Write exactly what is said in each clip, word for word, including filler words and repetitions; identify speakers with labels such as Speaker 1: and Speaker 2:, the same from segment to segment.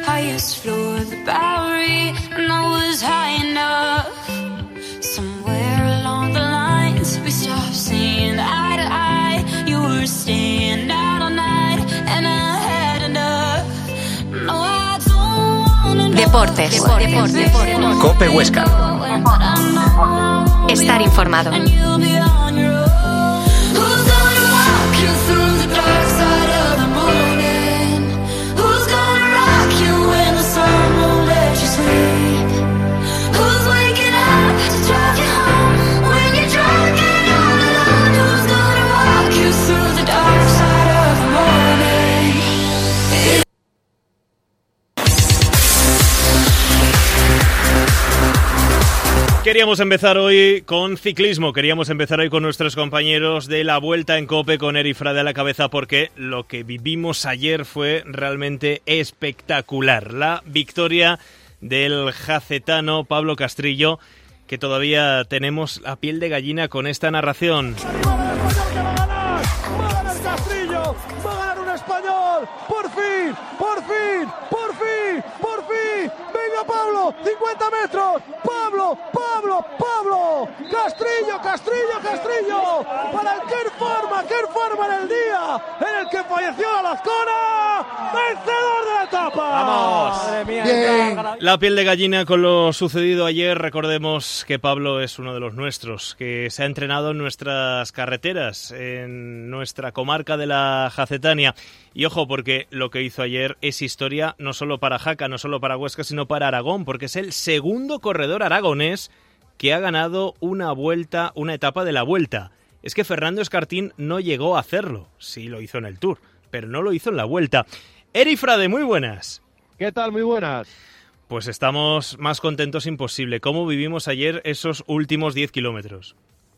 Speaker 1: highest floor of the Bowery, and I was high enough. Somewhere along the lines we stopped seeing eye to eye. You were staying out all night, and I had enough. No, I don't wanna know.
Speaker 2: Deportes. Deportes. Deportes.
Speaker 3: Cope Huesca.
Speaker 2: Estar informado.
Speaker 1: And you'll be on your own. Who's gonna walk you through the dark side of the morning? Who's gonna rock you when the sun won't let you sleep? Who's waking up to drive you home when you're drunk and all alone? Who's gonna walk you through the dark side of the morning?
Speaker 4: Queríamos empezar hoy con ciclismo, queríamos empezar hoy con nuestros compañeros de la Vuelta en COPE, con Eri Frade a la cabeza, porque lo que vivimos ayer fue realmente espectacular. La victoria del jacetano Pablo Castrillo, que todavía tenemos la piel de gallina con esta narración.
Speaker 5: Va a ganar un español, por fin, por fin, por fin, por fin. Venga Pablo, cincuenta metros. Pablo, Pablo, Pablo. Castrillo, Castrillo, Castrillo. Para el qué forma, qué forma en el día en el que falleció Lazcona. Vencedor de la etapa.
Speaker 4: Vamos.
Speaker 5: Madre mía,
Speaker 4: bien. La piel de gallina con lo sucedido ayer. Recordemos que Pablo es uno de los nuestros, que se ha entrenado en nuestras carreteras, en nuestra comarca de la Jacetania. Y ojo, porque lo que hizo ayer es historia no solo para Jaca, no solo para Huesca, sino para Aragón, porque es el segundo corredor aragonés que ha ganado una vuelta, una etapa de la Vuelta. Es que Fernando Escartín no llegó a hacerlo. Sí lo hizo en el Tour, pero no lo hizo en la Vuelta. Eri Frade, muy buenas.
Speaker 5: ¿Qué tal? Muy buenas.
Speaker 4: Pues estamos más contentos imposible. ¿Cómo vivimos ayer esos últimos diez kilómetros?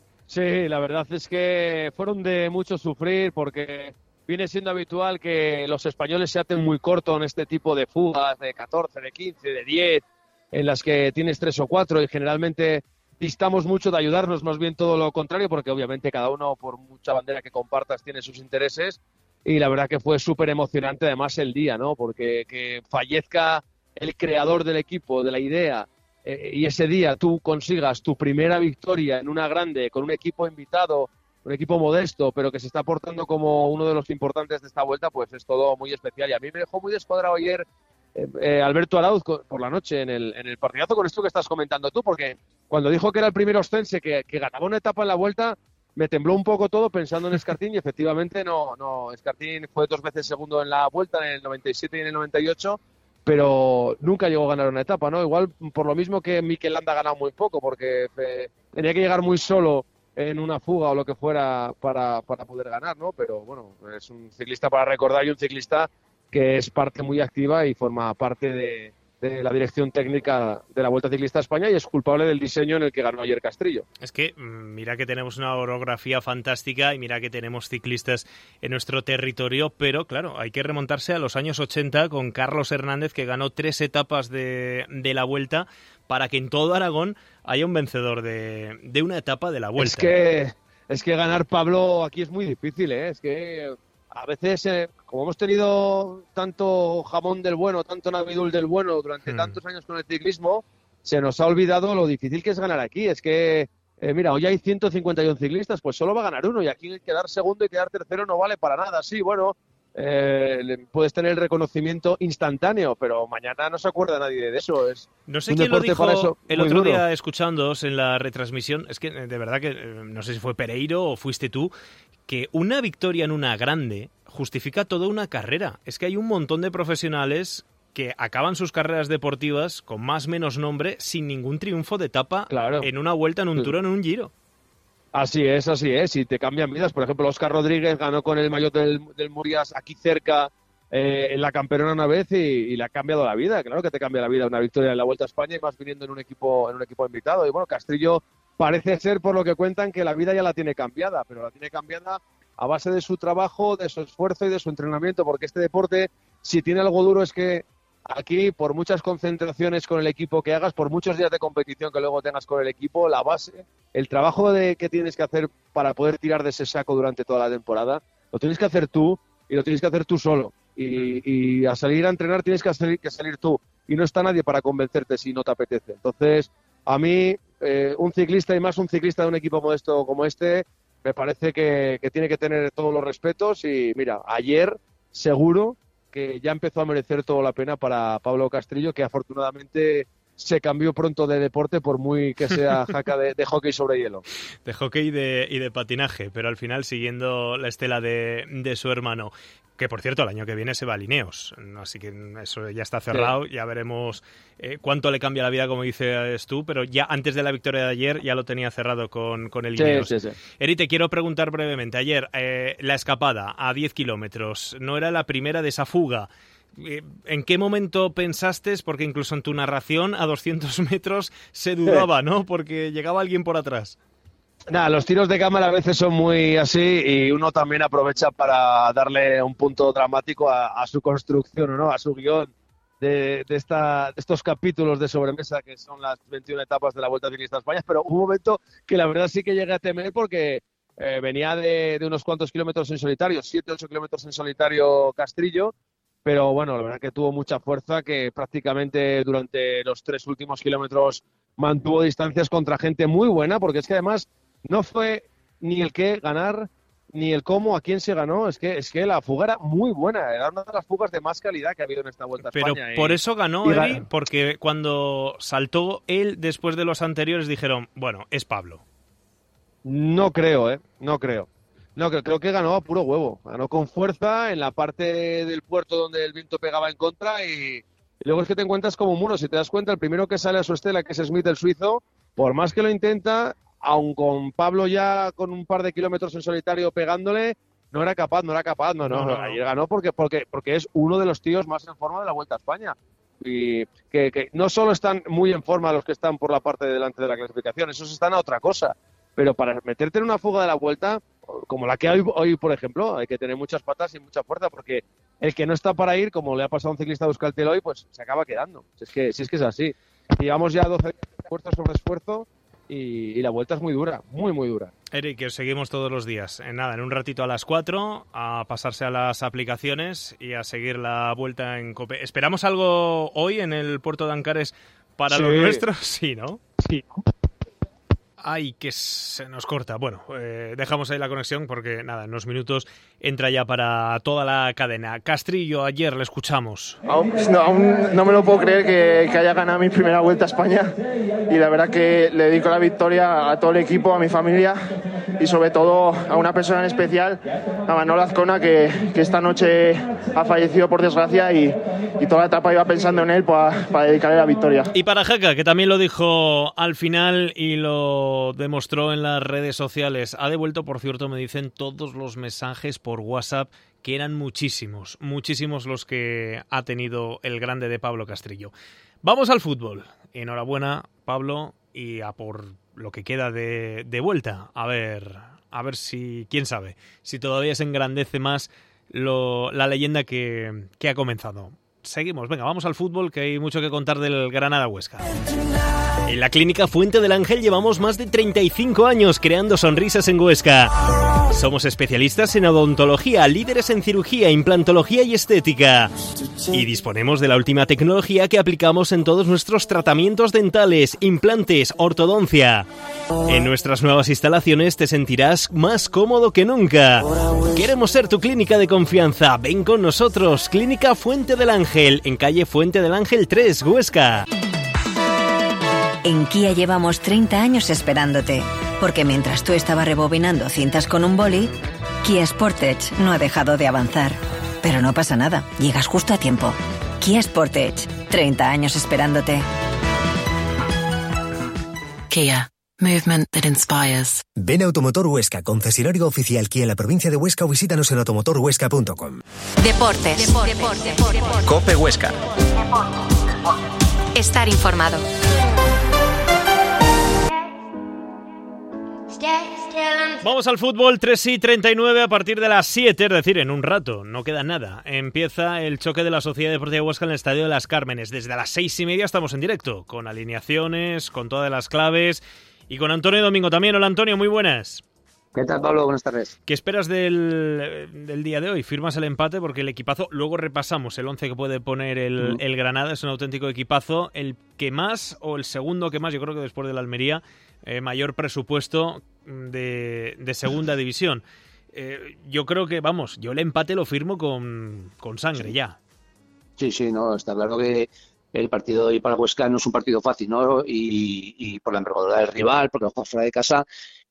Speaker 5: Sí, la verdad es que fueron de mucho sufrir, porque viene siendo habitual que los españoles se aten muy corto en este tipo de fugas de catorce, de quince, de diez, en las que tienes tres o cuatro, y generalmente distamos mucho de ayudarnos, más bien todo lo contrario, porque obviamente cada uno, por mucha bandera que compartas, tiene sus intereses. Y la verdad que fue súper emocionante además el día, ¿no? Porque que fallezca el creador del equipo, de la idea, eh, y ese día tú consigas tu primera victoria en una grande, con un equipo invitado, un equipo modesto, pero que se está portando como uno de los importantes de esta vuelta, pues es todo muy especial. Y a mí me dejó muy descuadrado ayer eh, eh, Alberto Arauz por la noche en el, en el partidazo con esto que estás comentando tú, porque cuando dijo que era el primer ostense que, que ganaba una etapa en la vuelta, me tembló un poco todo pensando en Escartín, y efectivamente no, no, Escartín fue dos veces segundo en la vuelta, en el noventa y siete y en el noventa y ocho, pero nunca llegó a ganar una etapa, ¿no? Igual por lo mismo que Mikel Landa ha ganado muy poco, porque eh, tenía que llegar muy solo en una fuga o lo que fuera para, para poder ganar, ¿no? Pero bueno, es un ciclista para recordar, y un ciclista que es parte muy activa y forma parte de, de la dirección técnica de la Vuelta Ciclista a España, y es culpable del diseño en el que ganó ayer Castrillo.
Speaker 4: Es que mira que tenemos una orografía fantástica y mira que tenemos ciclistas en nuestro territorio, pero claro, hay que remontarse a los años ochenta con Carlos Hernández, que ganó tres etapas de, de la Vuelta, para que en todo Aragón haya un vencedor de, de una etapa de la Vuelta.
Speaker 5: Es que, es que ganar, Pablo, aquí es muy difícil, ¿eh? Es que a veces, eh, como hemos tenido tanto jamón del bueno, tanto navidul del bueno durante hmm. tantos años con el ciclismo, se nos ha olvidado lo difícil que es ganar aquí. Es que, eh, mira, hoy hay ciento cincuenta y uno ciclistas, pues solo va a ganar uno, y aquí quedar segundo y quedar tercero no vale para nada. Sí, bueno, eh, puedes tener el reconocimiento instantáneo, pero mañana no se acuerda nadie de eso. Es
Speaker 4: no sé quién lo dijo eso, el otro duro. día escuchándoos en la retransmisión, es que de verdad que no sé si fue Pereiro o fuiste tú, que una victoria en una grande justifica toda una carrera. Es que hay un montón de profesionales que acaban sus carreras deportivas con más o menos nombre sin ningún triunfo de etapa, claro, en una vuelta, en un Tour, en un Giro.
Speaker 5: Así es, así es, y te cambian vidas. Por ejemplo, Óscar Rodríguez ganó con el maillot del, del Murias aquí cerca eh, en la Camperona una vez, y, y le ha cambiado la vida. Claro que te cambia la vida una victoria en la Vuelta a España, y más viniendo en un equipo en un equipo invitado. Y bueno, Castrillo parece ser, por lo que cuentan, que la vida ya la tiene cambiada, pero la tiene cambiada a base de su trabajo, de su esfuerzo y de su entrenamiento, porque este deporte, si tiene algo duro, es que aquí, por muchas concentraciones con el equipo que hagas, por muchos días de competición que luego tengas con el equipo, la base, el trabajo de, que tienes que hacer para poder tirar de ese saco durante toda la temporada, lo tienes que hacer tú, y lo tienes que hacer tú solo. Y, y a salir a entrenar tienes que salir, que salir tú. Y no está nadie para convencerte si no te apetece. Entonces, a mí, eh, un ciclista y más un ciclista de un equipo modesto como este, me parece que, que tiene que tener todos los respetos. Y mira, ayer seguro que ya empezó a merecer toda la pena para Pablo Castrillo, que afortunadamente se cambió pronto de deporte, por muy que sea jaca de, de hockey sobre hielo.
Speaker 4: De hockey y de, y de patinaje, pero al final siguiendo la estela de, de su hermano. Que, por cierto, el año que viene se va a Lineos, así que eso ya está cerrado, sí. Ya veremos eh, cuánto le cambia la vida, como dices tú, pero ya antes de la victoria de ayer ya lo tenía cerrado con, con el Lineos.
Speaker 5: Sí, sí, sí.
Speaker 4: Eri, te quiero preguntar brevemente, ayer eh, la escapada a diez kilómetros, no era la primera de esa fuga. ¿En qué momento pensaste? Porque incluso en tu narración a doscientos metros se dudaba, ¿no? Porque llegaba alguien por atrás.
Speaker 5: Nada, los tiros de cámara a veces son muy así y uno también aprovecha para darle un punto dramático a, a su construcción, ¿no? A su guión de, de, esta, de estos capítulos de sobremesa que son las veintiuna etapas de la Vuelta Ciclista a España, pero hubo un momento que la verdad sí que llegué a temer porque eh, venía de, de unos cuantos kilómetros en solitario, siete, ocho kilómetros en solitario Castrillo, pero bueno, la verdad que tuvo mucha fuerza, que prácticamente durante los tres últimos kilómetros mantuvo distancias contra gente muy buena, porque es que además no fue ni el qué ganar, ni el cómo, a quién se ganó, es que es que la fuga era muy buena, era una de las fugas de más calidad que ha habido en esta Vuelta a
Speaker 4: Pero
Speaker 5: España.
Speaker 4: por
Speaker 5: y,
Speaker 4: eso ganó,
Speaker 5: y
Speaker 4: Eri,
Speaker 5: gan-
Speaker 4: porque cuando saltó él después de los anteriores dijeron, bueno, es Pablo.
Speaker 5: No creo, ¿eh? No creo. No, creo, creo que ganó a puro huevo. Ganó con fuerza en la parte del puerto donde el viento pegaba en contra y, y luego es que te encuentras como un muro. Si te das cuenta, el primero que sale a su estela, que es Smith, el suizo, por más que lo intenta, aun con Pablo ya con un par de kilómetros en solitario pegándole, no era capaz, no era capaz. No, no,
Speaker 4: No, no, no.
Speaker 5: ayer ganó porque, porque, porque es uno de los tíos más en forma de la Vuelta a España. Y que, que no solo están muy en forma los que están por la parte de delante de la clasificación, esos están a otra cosa. Pero para meterte en una fuga de la Vuelta, como la que hay hoy, por ejemplo, hay que tener muchas patas y mucha fuerza, porque el que no está para ir, como le ha pasado a un ciclista de Euskaltel hoy, pues se acaba quedando. Si es que, si es, que es así. Llevamos ya doce días de esfuerzo sobre esfuerzo y, y la Vuelta es muy dura, muy, muy dura.
Speaker 4: Eric, que os seguimos todos los días. En nada, en un ratito a las cuatro, a pasarse a las aplicaciones y a seguir la Vuelta en COPE. ¿Esperamos algo hoy en el puerto de Ancares para
Speaker 5: Sí.
Speaker 4: los nuestros? Sí, ¿no?
Speaker 5: Sí.
Speaker 4: Ay, que se nos corta. Bueno, eh, dejamos ahí la conexión porque, nada, en unos minutos entra ya para toda la cadena. Castrillo, ayer le escuchamos.
Speaker 3: Aún no, aún no me lo puedo creer que, que haya ganado mi primera Vuelta a España y la verdad que le dedico la victoria a todo el equipo, a mi familia y sobre todo a una persona en especial, a Manolo Azcona, que, que esta noche ha fallecido por desgracia y, y toda la etapa iba pensando en él para, para dedicarle la victoria.
Speaker 4: Y para Jaca, que también lo dijo al final y lo demostró en las redes sociales. Ha devuelto, por cierto, me dicen todos los mensajes por WhatsApp, que eran muchísimos, muchísimos los que ha tenido el grande de Pablo Castrillo. Vamos al fútbol. Enhorabuena, Pablo, y a por lo que queda de, de vuelta. A ver, a ver si, quién sabe, si todavía se engrandece más lo, la leyenda que, que ha comenzado. Seguimos, venga, vamos al fútbol, que hay mucho que contar del Granada-Huesca. En la Clínica Fuente del Ángel llevamos más de treinta y cinco años creando sonrisas en Huesca. Somos especialistas en odontología, líderes en cirugía, implantología y estética. Y disponemos de la última tecnología que aplicamos en todos nuestros tratamientos dentales, implantes, ortodoncia. En nuestras nuevas instalaciones te sentirás más cómodo que nunca. Queremos ser tu clínica de confianza. Ven con nosotros, Clínica Fuente del Ángel, en calle Fuente del Ángel tres, Huesca.
Speaker 6: En Kia llevamos treinta años esperándote, porque mientras tú estabas rebobinando cintas con un boli, Kia Sportage no ha dejado de avanzar. Pero no pasa nada, llegas justo a tiempo. Kia Sportage, treinta años esperándote.
Speaker 7: Kia, movement that inspires.
Speaker 8: Ven a Automotor Huesca, concesionario oficial Kia en la provincia de Huesca, o visítanos en automotor huesca punto com.
Speaker 2: Deportes. Deportes. Deportes. Deportes.
Speaker 9: COPE Huesca.
Speaker 2: Estar informado.
Speaker 4: Vamos al fútbol, tres y treinta y nueve a partir de las siete, es decir, en un rato, no queda nada. Empieza el choque de la Sociedad Deportiva Huesca en el Estadio de las Cármenes. Desde las seis y media estamos en directo, con alineaciones, con todas las claves y con Antonio Domingo también. Hola Antonio, muy buenas.
Speaker 9: ¿Qué tal, Pablo? Buenas tardes.
Speaker 4: ¿Qué esperas del, del día de hoy? ¿Firmas el empate? Porque el equipazo, luego repasamos el once que puede poner el, el Granada, es un auténtico equipazo. ¿El que más o el segundo que más? Yo creo que después del Almería, eh, mayor presupuesto de, de segunda división. Eh, yo creo que, vamos, yo el empate lo firmo con, con sangre ya.
Speaker 9: Sí, sí, no, está claro que el partido de hoy para Huesca no es un partido fácil, ¿no? Y, y por la envergadura del rival, porque lo juega fuera de casa,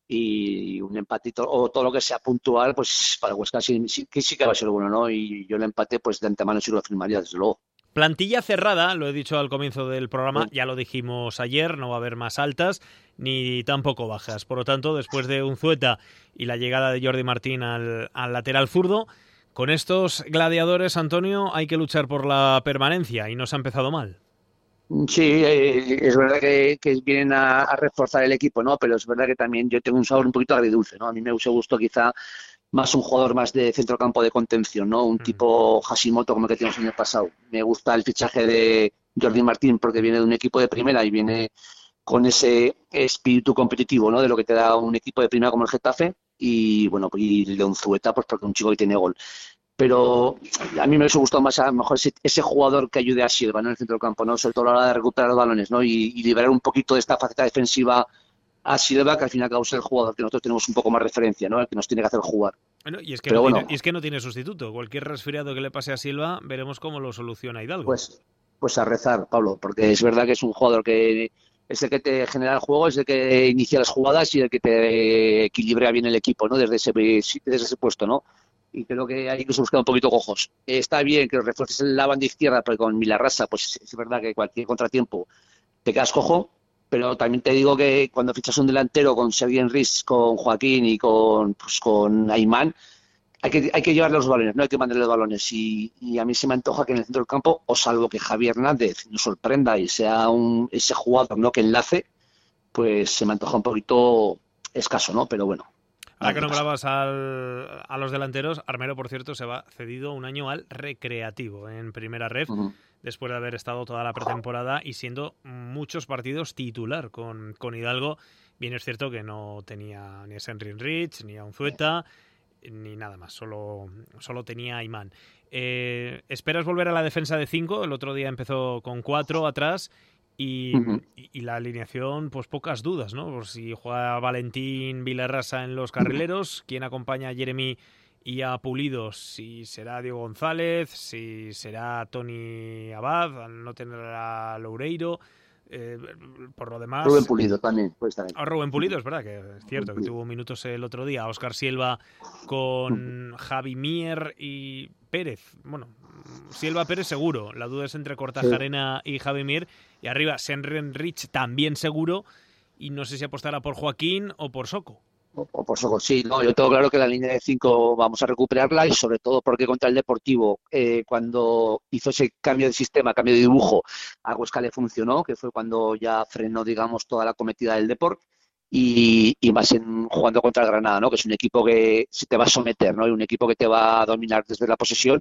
Speaker 9: y un empatito o todo lo que sea puntual, pues para Huesca sí, sí, sí que va a ser bueno, ¿no? Y yo el empate, pues de antemano sí lo firmaría, desde luego.
Speaker 4: Plantilla cerrada, lo he dicho al comienzo del programa, sí. Ya lo dijimos ayer, no va a haber más altas ni tampoco bajas. Por lo tanto, después de Unzueta y la llegada de Jordi Martín al, al lateral zurdo, con estos gladiadores, Antonio, hay que luchar por la permanencia y nos ha empezado mal.
Speaker 9: Sí, eh, es verdad que, que vienen a, a reforzar el equipo, ¿no? Pero es verdad que también yo tengo un sabor un poquito agridulce, ¿no? A mí me hubiese gustado quizá más un jugador más de centrocampo de contención, ¿no? Un mm. tipo Hashimoto como el que teníamos el año pasado. Me gusta el fichaje de Jordi Martín porque viene de un equipo de primera y viene con ese espíritu competitivo, ¿no? De lo que te da un equipo de primera como el Getafe y, bueno, y el de Unzueta, pues porque es un chico que tiene gol. Pero a mí me hubiese gustado más a lo mejor ese, ese jugador que ayude a Silva, ¿no? En el centro del campo, ¿no? Sobre todo a la hora de recuperar los balones, ¿no? Y, y liberar un poquito de esta faceta defensiva a Silva, que al final causa el jugador que nosotros tenemos un poco más referencia, ¿no? El que nos tiene que hacer jugar.
Speaker 4: Bueno, y, es que
Speaker 9: Pero
Speaker 4: no
Speaker 9: bueno,
Speaker 4: tiene, y es que no tiene sustituto. Cualquier resfriado que le pase a Silva, veremos cómo lo soluciona Hidalgo.
Speaker 9: Pues, pues a rezar, Pablo, porque es verdad que es un jugador que es el que te genera el juego, es el que inicia las jugadas y el que te equilibra bien el equipo, ¿no? Desde ese, desde ese puesto, ¿no? Y creo que hay que buscar un poquito cojos. Está bien que refuerces la banda izquierda, pero con Milarrasa, pues es verdad que cualquier contratiempo te quedas cojo, pero también te digo que cuando fichas un delantero con Sergi Enrich, con Joaquín y con, pues, con Aimán, hay que, hay que llevarle los balones, no hay que mandarle los balones. Y, y a mí se me antoja que en el centro del campo, o salvo que Javier Hernández nos sorprenda y sea un, ese jugador, ¿no?, que enlace, pues se me antoja un poquito escaso, ¿no? Pero bueno.
Speaker 4: Ahora que nombrabas al, a los delanteros, Armero, por cierto, se va cedido un año al Recreativo en Primera Ref, uh-huh. después de haber estado toda la pretemporada y siendo muchos partidos titular con, con Hidalgo. Bien es cierto que no tenía ni a Henry Enrich, ni a Unzueta, ni nada más, solo, solo tenía a Imán. Eh, ¿Esperas volver a la defensa de cinco? El otro día empezó con cuatro atrás. Y, uh-huh. y, y la alineación, pues pocas dudas, ¿no? Por si juega Valentín Vilarrasa en los carrileros, quién acompaña a Jeremy y a Pulido, si será Diego González, si será Tony Abad, al no tener a Loureiro. Eh, por lo demás,
Speaker 9: Rubén Pulido también puede estar ahí.
Speaker 4: Ah, Rubén Pulido, es verdad que es cierto que tuvo minutos el otro día. Óscar Silva con Javi Mier y Pérez. Bueno, Silva Pérez seguro. La duda es entre Kortajarena sí. y Javi Mier. Y arriba, Henry Enrich también seguro. Y no sé si apostará por Joaquín o por Soko.
Speaker 9: O, o por Soko, sí. No, yo tengo claro que la línea de cinco vamos a recuperarla y sobre todo porque contra el Deportivo, eh, cuando hizo ese cambio de sistema, cambio de dibujo, a Huesca le funcionó, que fue cuando ya frenó, digamos, toda la cometida del Deport. Y, y más en, jugando contra el Granada, ¿no? Que es un equipo que se te va a someter, ¿no? Y un equipo que te va a dominar desde la posesión.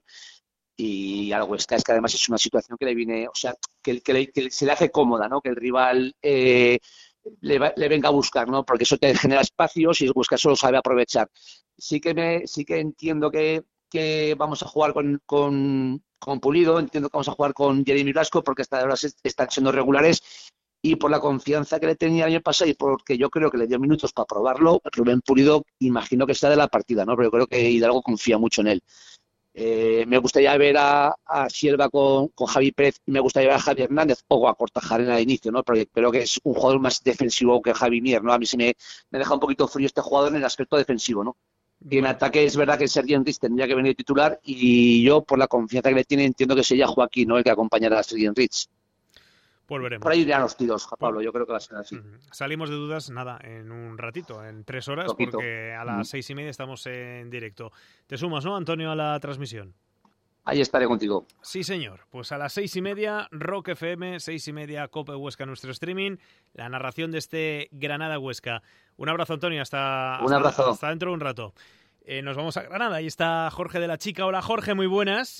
Speaker 9: Y al Huesca es que además es una situación que le viene, o sea, que, que, le, que se le hace cómoda, ¿no? Que el rival eh, le, va, le venga a buscar, ¿no? Porque eso te genera espacios y el Huesca eso lo sabe aprovechar. Sí que me, sí que entiendo que, que vamos a jugar con, con, con Pulido, entiendo que vamos a jugar con Jeremy Blasco porque hasta ahora están siendo regulares. Y por la confianza que le tenía el año pasado y porque yo creo que le dio minutos para probarlo, Rubén Pulido imagino que está de la partida, ¿no? Pero yo creo que Hidalgo confía mucho en él. Eh, me gustaría ver a, a Silva con, con Javi Pérez, me gustaría ver a Javi Hernández o a Kortajarena al inicio, ¿no? Porque creo que es un jugador más defensivo que Javi Mier, ¿no? A mí se me, me deja un poquito frío este jugador en el aspecto defensivo, ¿no? Y en ataque es verdad que Sergi Enrich tendría que venir titular y yo, por la confianza que le tiene, entiendo que sería Joaquín, ¿no? El que acompañara a Sergi Enrich.
Speaker 4: Pues veremos.
Speaker 9: Por ahí irían los tiros, Pablo, yo creo que va a ser así.
Speaker 4: Salimos de dudas, nada, en un ratito, en tres horas, Poquito. porque a las uh-huh. seis y media estamos en directo. ¿Te sumas, no, Antonio, a la transmisión?
Speaker 9: Ahí estaré contigo.
Speaker 4: Sí, señor. Pues a las seis y media, Rock F M, seis y media, Cope Huesca, nuestro streaming, la narración de este Granada-Huesca. Un abrazo, Antonio, hasta,
Speaker 9: un abrazo.
Speaker 4: hasta, hasta dentro de un rato. Eh, nos vamos a Granada, ahí está Jorge de la Chica. Hola, Jorge, muy buenas.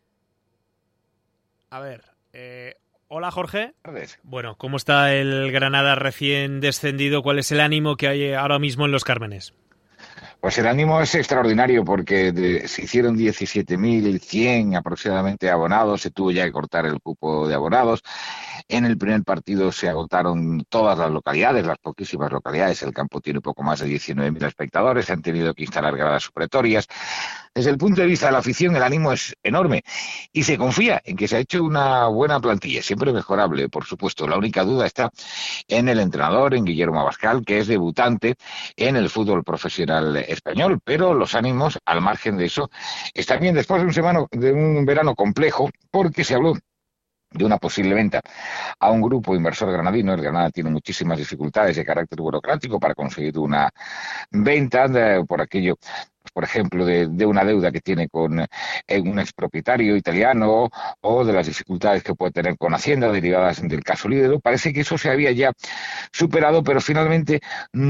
Speaker 4: A ver, eh... Hola, Jorge. Bueno, ¿cómo está el Granada recién descendido? ¿Cuál es el ánimo que hay ahora mismo en los Cármenes?
Speaker 10: Pues el ánimo es extraordinario porque de, se hicieron diecisiete mil cien aproximadamente abonados, se tuvo ya que cortar el cupo de abonados. En el primer partido se agotaron todas las localidades, las poquísimas localidades. El campo tiene poco más de diecinueve mil espectadores, se han tenido que instalar gradas supletorias. Desde el punto de vista de la afición, el ánimo es enorme y se confía en que se ha hecho una buena plantilla, siempre mejorable, por supuesto. La única duda está en el entrenador, en Guillermo Abascal, que es debutante en el fútbol profesional español, pero los ánimos, al margen de eso, están bien después de un, semana, de un verano complejo, porque se habló de una posible venta a un grupo inversor granadino. El Granada tiene muchísimas dificultades de carácter burocrático para conseguir una venta de, por aquello, por ejemplo, de, de una deuda que tiene con eh, un expropietario italiano o de las dificultades que puede tener con Hacienda derivadas del caso Lídero. Parece que eso se había ya superado, pero finalmente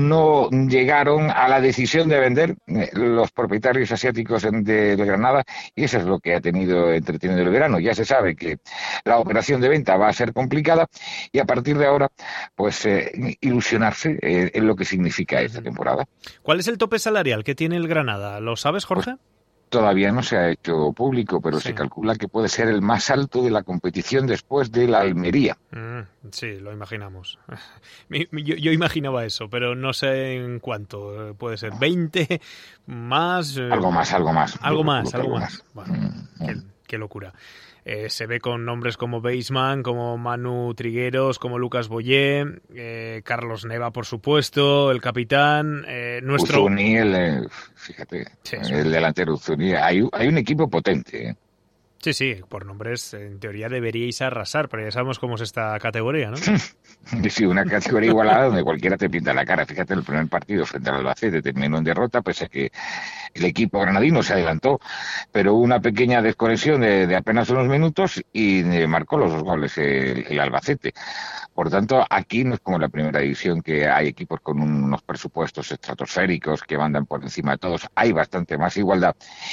Speaker 10: no llegaron a la decisión de vender eh, los propietarios asiáticos de, de Granada, y eso es lo que ha tenido entretenido el verano. Ya se sabe que la operación de venta va a ser complicada y a partir de ahora, pues eh, ilusionarse eh, en lo que significa esta temporada.
Speaker 4: ¿Cuál es el tope salarial que tiene el Granada? ¿Lo sabes, Jorge?
Speaker 10: Pues todavía no se ha hecho público, pero
Speaker 4: sí.
Speaker 10: se calcula que puede ser el más alto de la competición después de la Almería.
Speaker 4: Mm, sí, lo imaginamos. Yo, yo imaginaba eso, pero no sé en cuánto. Puede ser veinte, más...
Speaker 10: Algo más, algo más.
Speaker 4: Algo más, algo más.
Speaker 10: más.
Speaker 4: Bueno, mm, qué, qué locura. Eh, se ve con nombres como Baseman, como Manu Trigueros, como Lucas Boyé, eh, Carlos Neva, por supuesto, el capitán, eh, nuestro...
Speaker 10: Uzuni, el, eh, fíjate, sí, el delantero Uzuni. Hay, hay un equipo potente, ¿eh?
Speaker 4: Sí, sí, por nombres en teoría deberíais arrasar, pero ya sabemos cómo es esta categoría, ¿no?
Speaker 10: Sí, una categoría igualada donde cualquiera te pinta la cara. Fíjate, el primer partido frente al Albacete terminó en derrota, pese a que el equipo granadino se adelantó, pero hubo una pequeña desconexión de, de apenas unos minutos y marcó los dos goles el, el Albacete. Por tanto, aquí no es como la primera división, que hay equipos con unos presupuestos estratosféricos que mandan por encima de todos. Hay bastante más igualdad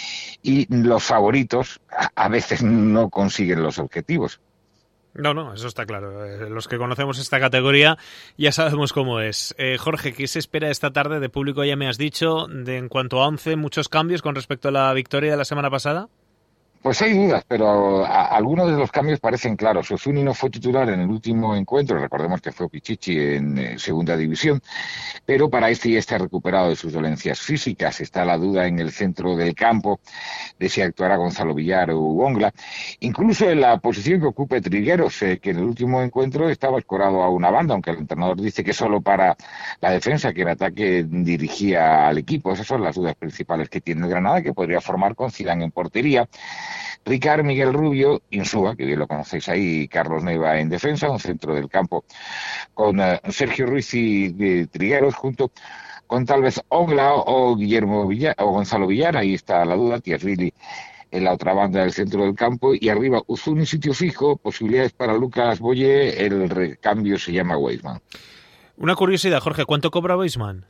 Speaker 10: y los favoritos a veces no consiguen los objetivos.
Speaker 4: No, no, eso está claro. Eh, los que conocemos esta categoría ya sabemos cómo es. Eh, Jorge, ¿qué se espera esta tarde de público? Ya me has dicho, de en cuanto a once, muchos cambios con respecto a la victoria de la semana pasada.
Speaker 10: Pues hay dudas, pero a, algunos de los cambios parecen claros. Uzuni no fue titular en el último encuentro, recordemos que fue Pichichi en eh, segunda división, pero para este ya está recuperado de sus dolencias físicas. Está la duda en el centro del campo de si actuará Gonzalo Villar o Ongla. Incluso en la posición que ocupe Trigueros, eh, que en el último encuentro estaba escorado a una banda, aunque el entrenador dice que solo para la defensa, que en ataque dirigía al equipo. Esas son las dudas principales que tiene el Granada, que podría formar con Zidane en portería, Ricard, Miguel Rubio, Insúa, que bien lo conocéis ahí, y Carlos Neva en defensa, un centro del campo con uh, Sergio Ruiz y de Trigueros, junto con tal vez Ongla o Guillermo Villar, o Gonzalo Villar. Ahí está la duda, Tiasvili en la otra banda del centro del campo, y arriba Uzuni, sitio fijo, posibilidades para Lucas Boyé, el recambio se llama Weisman.
Speaker 4: Una curiosidad, Jorge, ¿cuánto cobra Weisman?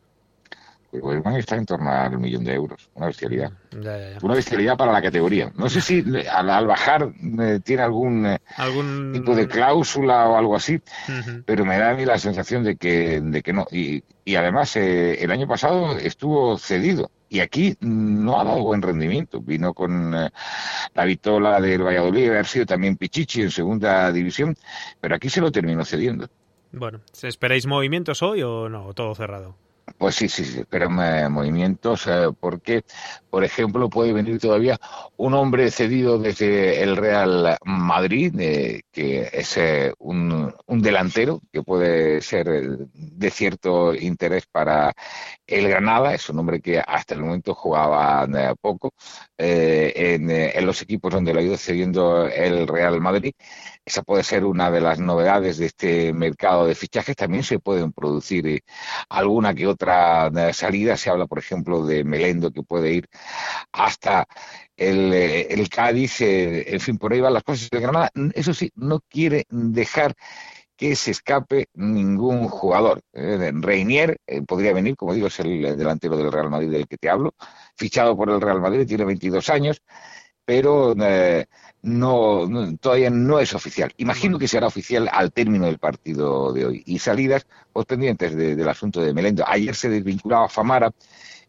Speaker 10: Weisman está en torno al millón de euros, una bestialidad.
Speaker 4: Ya, ya, ya.
Speaker 10: Una bestialidad para la categoría. No sé si al, al bajar eh, tiene algún, eh, ¿Algún tipo de cláusula o algo así, uh-huh. pero me da a mí la sensación de que, de que no. Y, y además eh, el año pasado estuvo cedido y aquí no ha dado buen rendimiento. Vino con eh, la vitola del Valladolid, haber sido también Pichichi en segunda división, pero aquí se lo terminó cediendo.
Speaker 4: Bueno, ¿esperáis movimientos hoy o no? ¿Todo cerrado?
Speaker 10: Pues sí, sí, sí, pero eh, movimientos, eh, porque, por ejemplo, puede venir todavía un hombre cedido desde el Real Madrid, eh, que es eh, un, un delantero que puede ser de cierto interés para el Granada. Es un hombre que hasta el momento jugaba eh, poco eh, en, eh, en los equipos donde lo ha ido cediendo el Real Madrid. Esa puede ser una de las novedades de este mercado de fichajes. También se pueden producir eh, alguna que otra eh, salida. Se habla, por ejemplo, de Melendo, que puede ir hasta el, eh, el Cádiz. Eh, en fin, por ahí van las cosas de Granada. Eso sí, no quiere dejar que se escape ningún jugador. Eh, Reinier eh, podría venir, como digo, es el delantero del Real Madrid del que te hablo, fichado por el Real Madrid, tiene veintidós años, pero eh, no, no todavía no es oficial. Imagino que será oficial al término del partido de hoy. Y salidas, pues pendientes de, del asunto de Melendo. Ayer se desvinculaba Famara,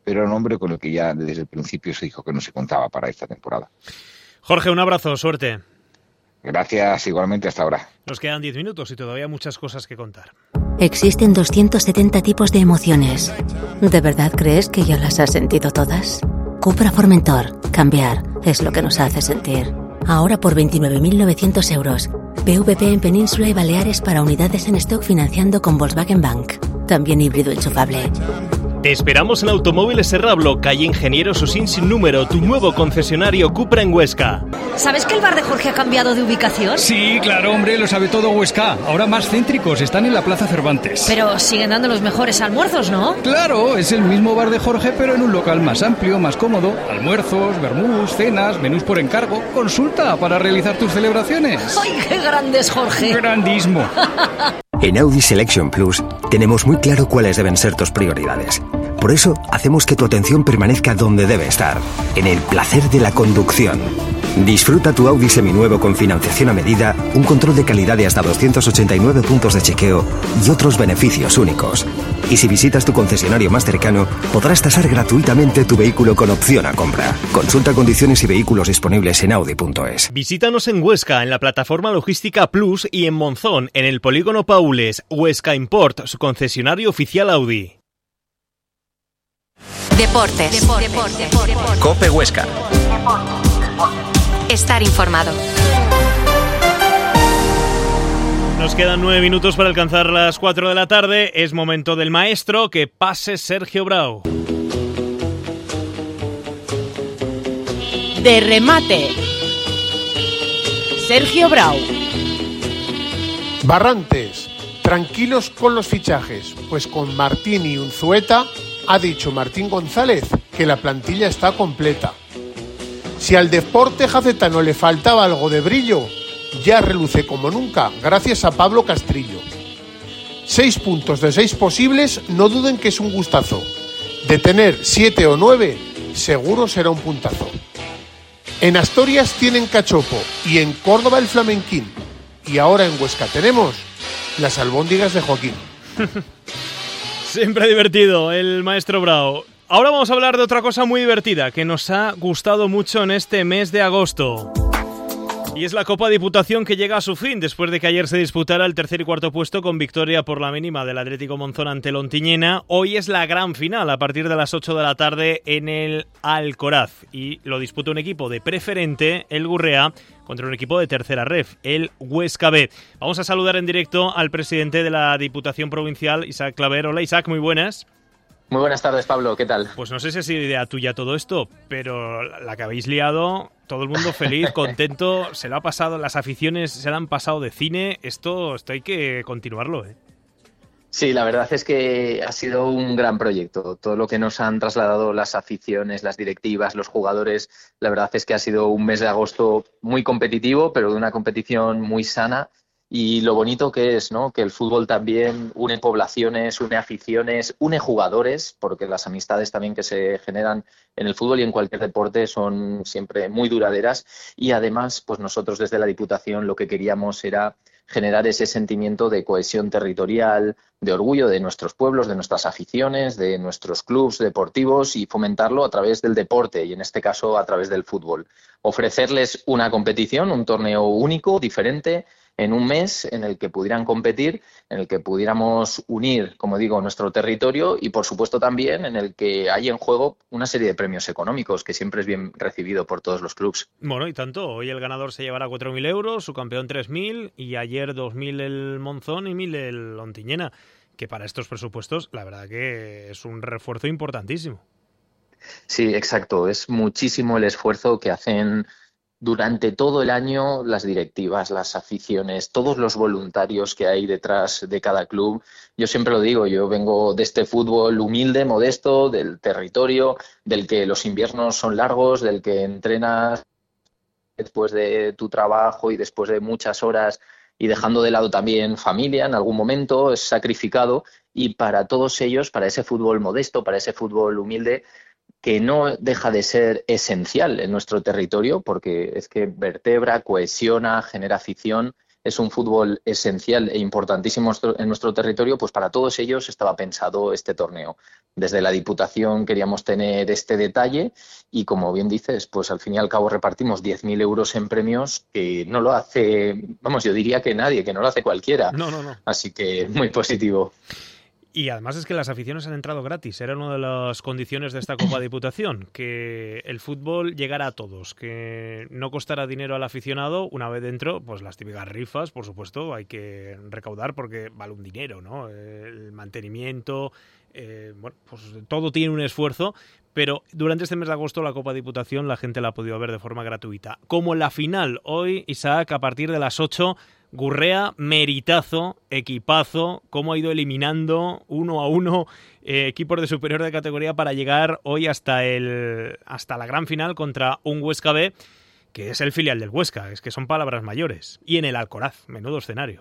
Speaker 10: pero era un hombre con el que ya desde el principio se dijo que no se contaba para esta temporada.
Speaker 4: Jorge, un abrazo, suerte.
Speaker 10: Gracias, igualmente, hasta ahora.
Speaker 4: Nos quedan diez minutos y todavía muchas cosas que contar.
Speaker 11: Existen doscientos setenta tipos de emociones. ¿De verdad crees que ya las has sentido todas? Cupra Formentor. Cambiar es lo que nos hace sentir. Ahora por veintinueve mil novecientos euros. P V P en Península y Baleares para unidades en stock financiando con Volkswagen Bank. También híbrido enchufable.
Speaker 4: Te esperamos en Automóviles Serrablo, calle Ingeniero Susín sin número, tu nuevo concesionario Cupra en Huesca.
Speaker 12: ¿Sabes que el bar de Jorge ha cambiado de ubicación?
Speaker 13: Sí, claro, hombre, lo sabe todo Huesca. Ahora más céntricos, están en la Plaza Cervantes.
Speaker 12: Pero siguen dando los mejores almuerzos, ¿no?
Speaker 13: Claro, es el mismo bar de Jorge, pero en un local más amplio, más cómodo. Almuerzos, vermús, cenas, menús por encargo. Consulta para realizar tus celebraciones.
Speaker 12: ¡Ay, qué grande es Jorge!
Speaker 13: Grandísimo.
Speaker 8: En Audi Selection Plus tenemos muy claro cuáles deben ser tus prioridades. Por eso hacemos que tu atención permanezca donde debe estar, en el placer de la conducción. Disfruta tu Audi seminuevo con financiación a medida, un control de calidad de hasta doscientos ochenta y nueve puntos de chequeo y otros beneficios únicos. Y si visitas tu concesionario más cercano, podrás tasar gratuitamente tu vehículo con opción a compra. Consulta condiciones y vehículos disponibles en audi punto es.
Speaker 4: Visítanos en Huesca, en la plataforma logística Plus, y en Monzón, en el polígono Paules. Huesca Import, su concesionario oficial Audi.
Speaker 2: Deportes. Deportes. Deportes. Deportes.
Speaker 14: COPE Huesca.
Speaker 2: Estar informado.
Speaker 4: Nos quedan nueve minutos para alcanzar las cuatro de la tarde. Es momento del maestro. Que pase Sergio Brau.
Speaker 15: De remate, Sergio Brau.
Speaker 16: Barrantes, tranquilos con los fichajes, pues con Martín y Unzueta ha dicho Martín González que la plantilla está completa. Si al deporte jacetano le faltaba algo de brillo, ya reluce como nunca gracias a Pablo Castrillo. Seis puntos de seis posibles, no duden que es un gustazo. De tener siete o nueve, seguro será un puntazo. En Asturias tienen cachopo y en Córdoba el flamenquín. Y ahora en Huesca tenemos las albóndigas de Joaquín.
Speaker 4: Siempre divertido el maestro Brau. Ahora vamos a hablar de otra cosa muy divertida que nos ha gustado mucho en este mes de agosto. Y es la Copa Diputación, que llega a su fin después de que ayer se disputara el tercer y cuarto puesto con victoria por la mínima del Atlético Monzón ante el Ontiñena. Hoy es la gran final a partir de las ocho de la tarde en el Alcoraz y lo disputa un equipo de preferente, el Gurrea, contra un equipo de tercera ref, el Huesca B. Vamos a saludar en directo al presidente de la Diputación Provincial, Isaac Claver. Hola Isaac, muy buenas.
Speaker 17: Muy buenas tardes, Pablo, ¿qué tal?
Speaker 4: Pues no sé si ha sido idea tuya todo esto, pero la que habéis liado, todo el mundo feliz, contento, se lo ha pasado, las aficiones se lo han pasado de cine, esto, esto hay que continuarlo, ¿eh?
Speaker 17: Sí, la verdad es que ha sido un gran proyecto. Todo lo que nos han trasladado las aficiones, las directivas, los jugadores, la verdad es que ha sido un mes de agosto muy competitivo, pero de una competición muy sana. Y lo bonito que es, ¿no? Que el fútbol también une poblaciones, une aficiones, une jugadores, porque las amistades también que se generan en el fútbol y en cualquier deporte son siempre muy duraderas. Y además, pues nosotros desde la Diputación lo que queríamos era generar ese sentimiento de cohesión territorial, de orgullo de nuestros pueblos, de nuestras aficiones, de nuestros clubes deportivos y fomentarlo a través del deporte y en este caso a través del fútbol. Ofrecerles una competición, un torneo único, diferente, en un mes en el que pudieran competir, en el que pudiéramos unir, como digo, nuestro territorio y, por supuesto, también en el que hay en juego una serie de premios económicos que siempre es bien recibido por todos los clubes.
Speaker 4: Bueno, y tanto. Hoy el ganador se llevará cuatro mil euros, su campeón tres mil y ayer dos mil el Monzón y mil el Ontiñena, que para estos presupuestos la verdad que es un refuerzo importantísimo.
Speaker 17: Sí, exacto. Es muchísimo el esfuerzo que hacen durante todo el año las directivas, las aficiones, todos los voluntarios que hay detrás de cada club. Yo siempre lo digo, yo vengo de este fútbol humilde, modesto, del territorio, del que los inviernos son largos, del que entrenas después de tu trabajo y después de muchas horas y dejando de lado también familia en algún momento, es sacrificado. Y para todos ellos, para ese fútbol modesto, para ese fútbol humilde, que no deja de ser esencial en nuestro territorio porque es que vertebra, cohesiona, genera afición, es un fútbol esencial e importantísimo en nuestro territorio, pues para todos ellos estaba pensado este torneo. Desde la Diputación queríamos tener este detalle y, como bien dices, pues al fin y al cabo repartimos diez mil euros en premios, que no lo hace, vamos, yo diría que nadie, que no lo hace cualquiera.
Speaker 4: No, no, no.
Speaker 17: Así que muy positivo.
Speaker 4: Y además es que las aficiones han entrado gratis. Era una de las condiciones de esta Copa Diputación, que el fútbol llegara a todos, que no costara dinero al aficionado. Una vez dentro, pues las típicas rifas, por supuesto, hay que recaudar porque vale un dinero, ¿no? El mantenimiento, eh, bueno, pues todo tiene un esfuerzo. Pero durante este mes de agosto la Copa Diputación la gente la ha podido ver de forma gratuita. Como en la final, hoy, Isaac, a partir de las ocho... Gurrea, meritazo, equipazo, cómo ha ido eliminando uno a uno eh, equipos de superior de categoría para llegar hoy hasta el hasta la gran final contra un Huesca B, que es el filial del Huesca, es que son palabras mayores. Y en el Alcoraz, menudo escenario.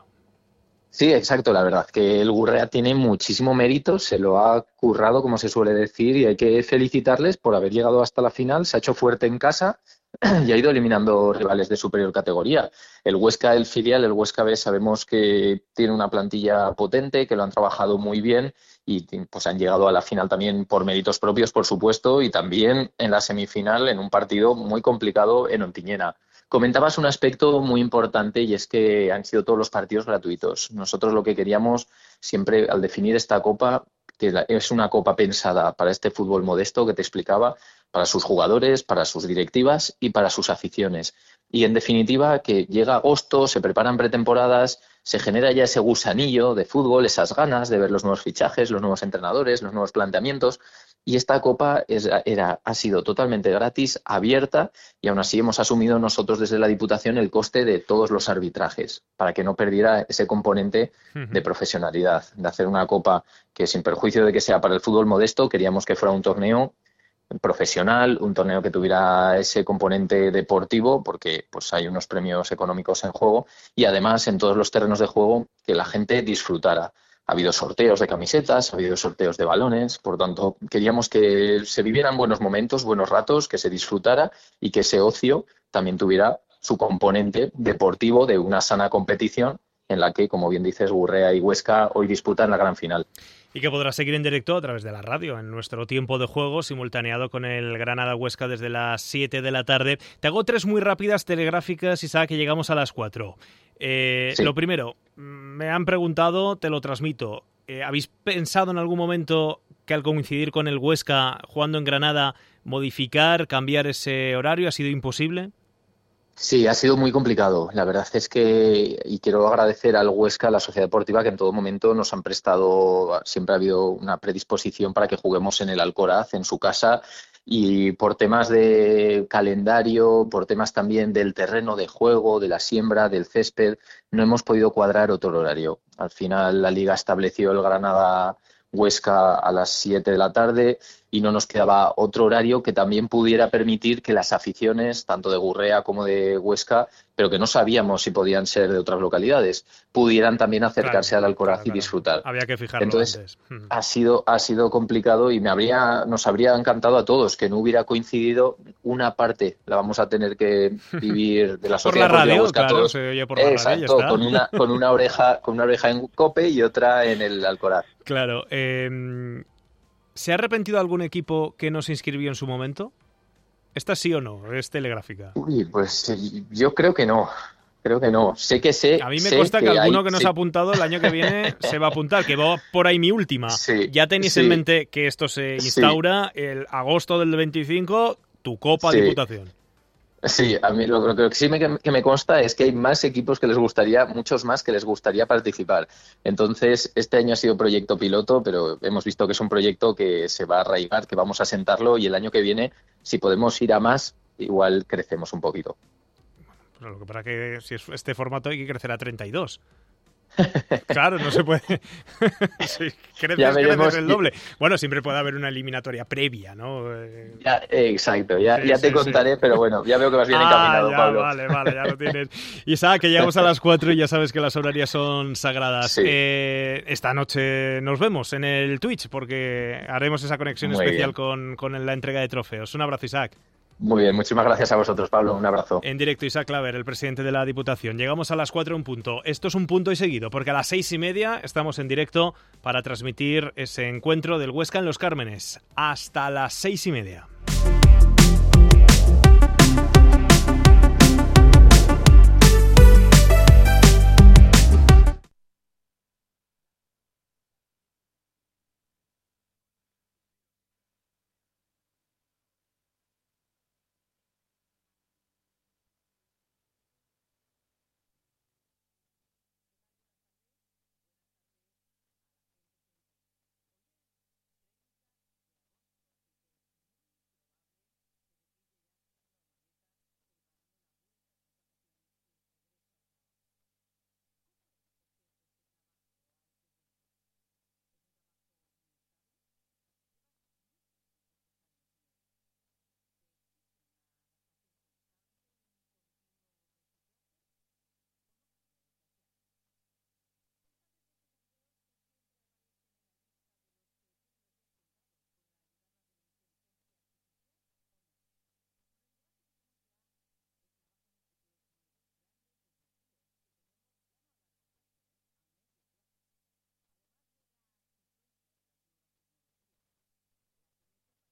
Speaker 17: Sí, exacto, la verdad que el Gurrea tiene muchísimo mérito, se lo ha currado, como se suele decir, y hay que felicitarles por haber llegado hasta la final, se ha hecho fuerte en casa y ha ido eliminando rivales de superior categoría. El Huesca, el filial, el Huesca B, sabemos que tiene una plantilla potente, que lo han trabajado muy bien y pues han llegado a la final también por méritos propios, por supuesto, y también en la semifinal en un partido muy complicado en Ontinyena. Comentabas un aspecto muy importante y es que han sido todos los partidos gratuitos. Nosotros lo que queríamos siempre al definir esta copa, que es una copa pensada para este fútbol modesto que te explicaba, para sus jugadores, para sus directivas y para sus aficiones. Y en definitiva que llega agosto, se preparan pretemporadas, se genera ya ese gusanillo de fútbol, esas ganas de ver los nuevos fichajes, los nuevos entrenadores, los nuevos planteamientos. Y esta copa es, era, ha sido totalmente gratis, abierta, y aún así hemos asumido nosotros desde la Diputación el coste de todos los arbitrajes, para que no perdiera ese componente de profesionalidad, de hacer una copa que, sin perjuicio de que sea para el fútbol modesto, queríamos que fuera un torneo profesional, un torneo que tuviera ese componente deportivo, porque pues hay unos premios económicos en juego, y además en todos los terrenos de juego que la gente disfrutara. Ha habido sorteos de camisetas, ha habido sorteos de balones, por tanto queríamos que se vivieran buenos momentos, buenos ratos, que se disfrutara y que ese ocio también tuviera su componente deportivo de una sana competición en la que, como bien dices, Gurrea y Huesca hoy disputan la gran final.
Speaker 4: Y que podrás seguir en directo a través de la radio, en nuestro tiempo de juego, simultaneado con el Granada-Huesca desde las siete de la tarde. Te hago tres muy rápidas telegráficas, Isaac, que llegamos a las cuatro. Eh, sí. Lo primero, me han preguntado, te lo transmito. Eh, ¿Habéis pensado en algún momento que al coincidir con el Huesca jugando en Granada, modificar, cambiar ese horario? ¿Ha sido imposible?
Speaker 17: Sí, ha sido muy complicado. La verdad es que, y quiero agradecer al Huesca, a la Sociedad Deportiva, que en todo momento nos han prestado, siempre ha habido una predisposición para que juguemos en el Alcoraz, en su casa, y por temas de calendario, por temas también del terreno de juego, de la siembra, del césped, no hemos podido cuadrar otro horario. Al final la Liga estableció el Granada Huesca a las siete de la tarde y no nos quedaba otro horario que también pudiera permitir que las aficiones, tanto de Gurrea como de Huesca, pero que no sabíamos si podían ser de otras localidades, pudieran también acercarse claro, al Alcoraz claro, claro. y disfrutar.
Speaker 4: Había que fijarlo
Speaker 17: Entonces,
Speaker 4: antes.
Speaker 17: ha sido, ha sido complicado y me habría, nos habría encantado a todos que no hubiera coincidido una parte, la vamos a tener que vivir de la Sociedad
Speaker 4: Deportiva
Speaker 17: de Huesca
Speaker 4: claro,
Speaker 17: todos.
Speaker 4: Se oye por la
Speaker 17: Exacto,
Speaker 4: radio,
Speaker 17: con una, con una oreja, con una oreja en COPE y otra en el Alcoraz.
Speaker 4: Claro. Eh, ¿Se ha arrepentido algún equipo que no se inscribió en su momento? ¿Esta sí o no? ¿Es telegráfica?
Speaker 17: Uy, pues yo creo que no. Creo que no. Sé que sé.
Speaker 4: A mí me consta que, que alguno
Speaker 17: hay,
Speaker 4: que no
Speaker 17: sí.
Speaker 4: se ha apuntado el año que viene se va a apuntar, que va por ahí mi última.
Speaker 17: Sí,
Speaker 4: ya tenéis
Speaker 17: sí.
Speaker 4: en mente que esto se instaura sí. el agosto del veinticinco, tu Copa
Speaker 17: sí.
Speaker 4: Diputación.
Speaker 17: Sí, a mí lo, lo que sí me, que me consta es que hay más equipos que les gustaría, muchos más que les gustaría participar. Entonces, este año ha sido proyecto piloto, pero hemos visto que es un proyecto que se va a arraigar, que vamos a sentarlo y el año que viene, si podemos ir a más, igual crecemos un poquito.
Speaker 4: Bueno, lo que pasa es que si es este formato hay que crecer a treinta y dos. Claro, no se puede. Sí, creces,
Speaker 17: ya veremos.
Speaker 4: creces el doble. Bueno, siempre puede haber una eliminatoria previa, ¿no?
Speaker 17: Ya, exacto, ya,
Speaker 4: sí,
Speaker 17: ya
Speaker 4: sí,
Speaker 17: te contaré,
Speaker 4: sí.
Speaker 17: Pero bueno, ya veo que vas bien
Speaker 4: ah,
Speaker 17: encaminado,
Speaker 4: ya,
Speaker 17: Pablo.
Speaker 4: Vale, vale, ya lo tienes. Isaac, que llegamos a las cuatro y ya sabes que las horarias son sagradas. Sí. Eh, esta noche nos vemos en el Twitch porque haremos esa conexión
Speaker 17: Muy
Speaker 4: especial
Speaker 17: bien.
Speaker 4: con, con la entrega de trofeos. Un abrazo, Isaac.
Speaker 17: Muy bien, muchísimas gracias a vosotros, Pablo. Un abrazo.
Speaker 4: En directo, Isaac Claver, el presidente de la Diputación. Llegamos a las cuatro en punto. Esto es un punto y seguido, porque a las seis y media estamos en directo para transmitir ese encuentro del Huesca en Los Cármenes. Hasta las seis y media.